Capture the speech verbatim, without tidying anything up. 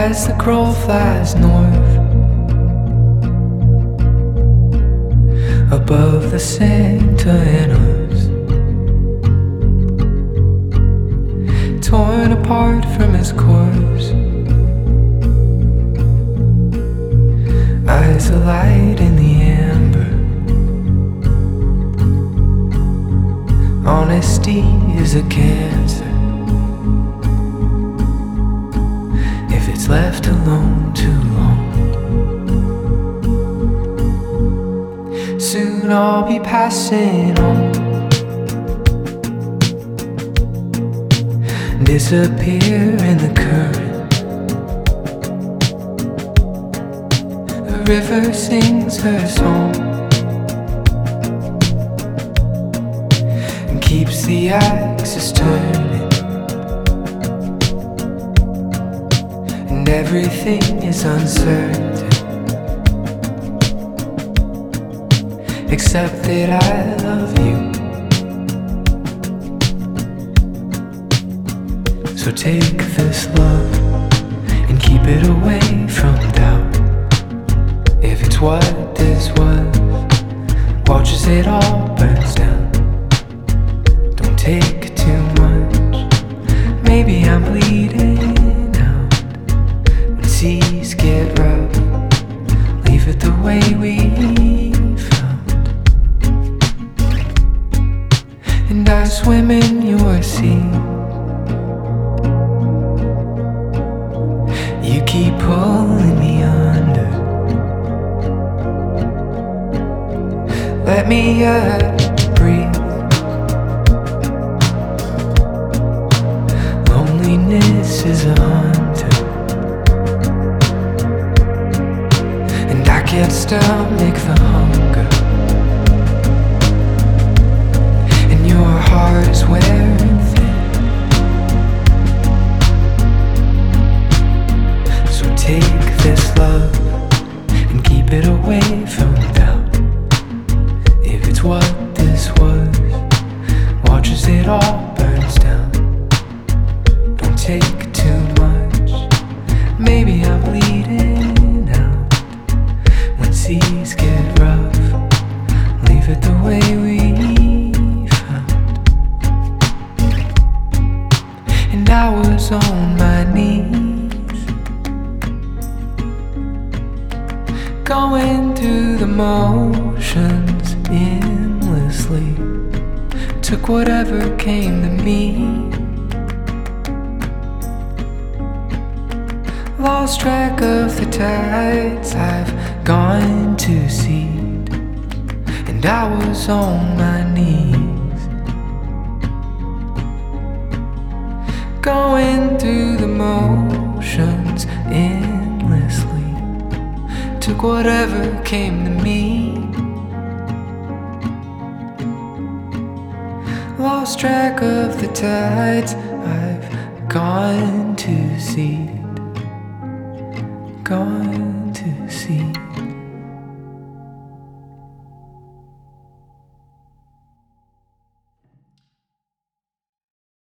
as the crow flies north, above the Santanas, torn apart from his course, eyes alight in the amber. Honesty is a cancer if it's left alone too long. Soon I'll be passing on, disappear in the current. The river sings her song, keeps the axis turning, and everything is uncertain, except that I love you. So take this love and keep it away from doubt. If it's what this was, watch as it all burns down. Take too much, maybe I'm bleeding out. When seas get rough, leave it the way we found. And I swim in your sea, you keep pulling me under. Let me uh, breathe. Loneliness is a hunter, and I can't stomach the hunger, and your heart is wearing thin. So take this love and keep it away from doubt. If it's what this was, watch as it all burns down. Take too much, maybe I'm bleeding out. When seas get rough, leave it the way we found. And I was on my knees, going through the motions endlessly. Took whatever came to me, lost track of the tides I've gone to seed, and I was on my knees, going through the motions endlessly. Took whatever came to me, lost track of the tides I've gone to seed, gone to sea.